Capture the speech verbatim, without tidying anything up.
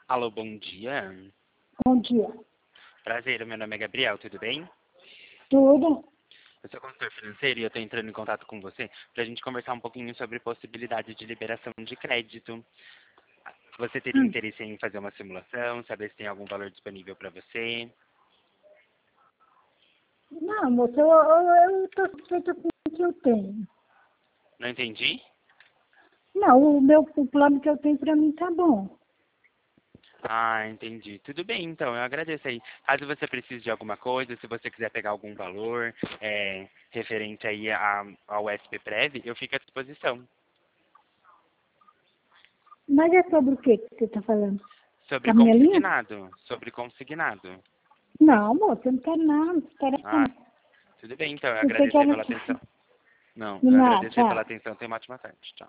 Alô, bom dia. Bom dia. Prazer, meu nome é Gabriel, tudo bem? Tudo? Eu sou consultor financeiro e eu estou entrando em contato com você para a gente conversar um pouquinho sobre possibilidade de liberação de crédito. Você teria Hum. interesse em fazer uma simulação, saber se tem algum valor disponível para você? Não, moça, eu, eu, eu tô satisfeita com o que eu tenho. Não entendi? Não, o meu o plano que eu tenho pra mim tá bom. Ah, entendi. Tudo bem, então, eu agradeço aí. Caso você precise de alguma coisa, se você quiser pegar algum valor é, referente aí a, ao S P Prev, eu fico à disposição. Mas é sobre o que que você tá falando? Sobre Da minha linha? consignado, sobre consignado. Não, moça, eu não quero nada, não quero Ah, nada. tudo bem, então, eu Você agradeço quer... aí pela atenção. Não, De eu nada, agradeço aí pela tchau. atenção. Tenha uma ótima tarde. Tchau.